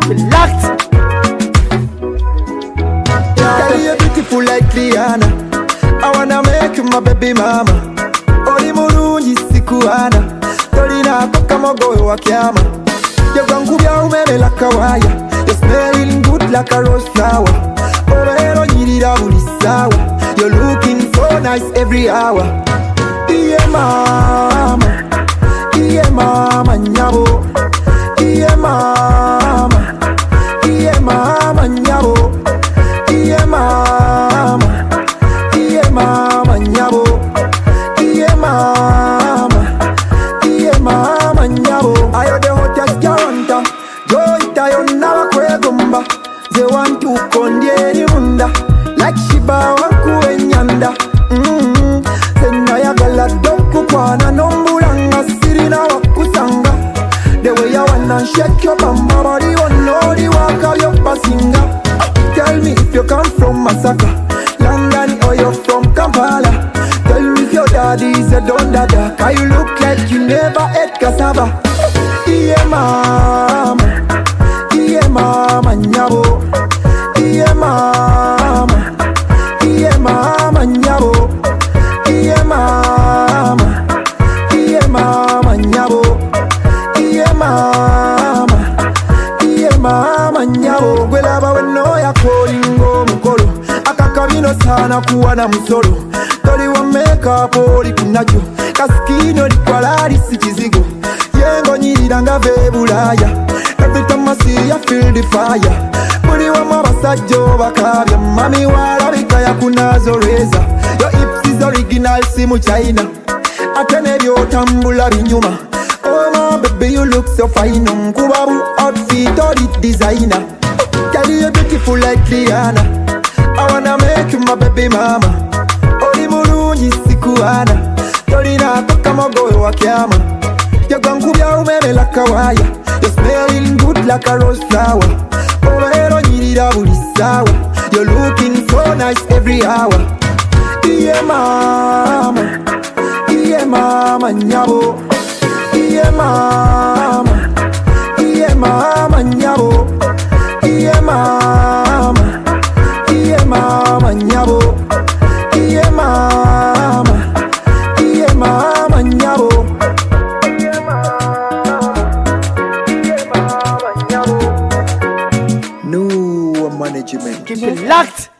it locked. Girl, you're beautiful like Rihanna. I wanna make you my baby mama. Oli mulungi sikuana. Tolina koka mogowe wa kyama. Yegwankubya umeme like a wire. You're smelling good like a rose flower. Obero nyirira buli sawa. You're looking so nice every hour. Iye mama, iye mama nyabo. Iye mama, iye mama nyabo. Iye mama, iye mama nyabo. Iye mama, iye mama nyabo. Ayo the hottest garanta. Joy tayo nawa kwegomba. Ze wantu kondieri munda. Like Shiba wankuwe nyanda. Senayagala doku kwana nombulanga sirina wakusanga. The way you wanna shake your bamba body wanori waka yo pasinga. Tell me if you come from Masaka, London or you're from Kampala. Tell me if your daddy is a don dada. Cause you look like you never ate cassava. Iye mama, iye mama nyabo. Iye mama, iye mama nyabo. Iye mama, iye mama nyabo. Iye mama, iye mama nyabo. Gwelaba weno ya kolingo mukolo. Akakabino sana kuwa na musolo. Toli wa makeup oli kunacho. Kaskino likwalari si kizigo. Yengo nyiranga vebulaya. Every time I see you feel the fire. Buli wa mabasajjo bakabya. Mami walabika ya kunazo reza. Your hips is original si mu China. Atene byotambula binyuma. Oh my baby you look so fine. Nkubabu outfit or the designer. Girl you beautiful like Rihanna. I wanna make you my baby mama. Oli mulungi sikuana. Tolina koka mogowe wa kyama. Yegwankubya umeme like a wire. You're smelling good like a rose flower. Obero nyirira buli sawa. You're looking so nice every hour. Iye mama, iye mama nyabo. Iye mama, iye mama nyabo. Iye mama, iye mama nyabo. Iye mama, iye mama nyabo. Iye mama nyabo. No management. Keep it locked.